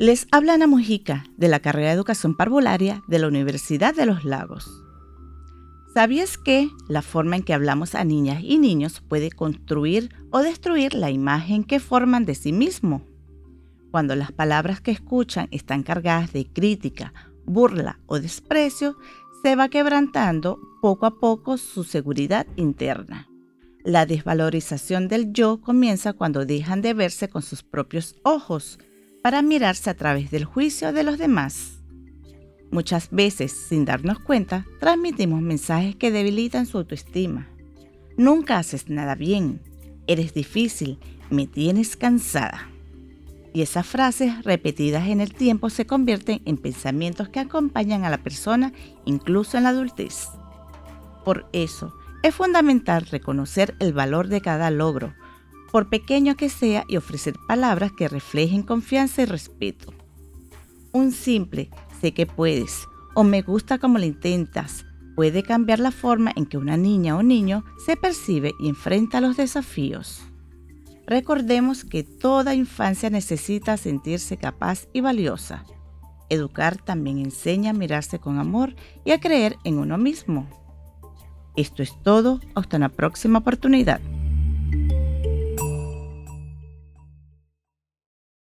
Les habla Ana Mujica, de la carrera de Educación Parvularia de la Universidad de los Lagos. ¿Sabías que la forma en que hablamos a niñas y niños puede construir o destruir la imagen que forman de sí mismos? Cuando las palabras que escuchan están cargadas de crítica, burla o desprecio, se va quebrantando poco a poco su seguridad interna. La desvalorización del yo comienza cuando dejan de verse con sus propios ojos para mirarse a través del juicio de los demás. Muchas veces, sin darnos cuenta, transmitimos mensajes que debilitan su autoestima. Nunca haces nada bien, eres difícil, me tienes cansada. Y esas frases repetidas en el tiempo se convierten en pensamientos que acompañan a la persona incluso en la adultez. Por eso, es fundamental reconocer el valor de cada logro, por pequeño que sea, y ofrecer palabras que reflejen confianza y respeto. Un simple "sé que puedes" o "me gusta como lo intentas" puede cambiar la forma en que una niña o niño se percibe y enfrenta los desafíos. Recordemos que toda infancia necesita sentirse capaz y valiosa. Educar también enseña a mirarse con amor y a creer en uno mismo. Esto es todo, hasta una próxima oportunidad.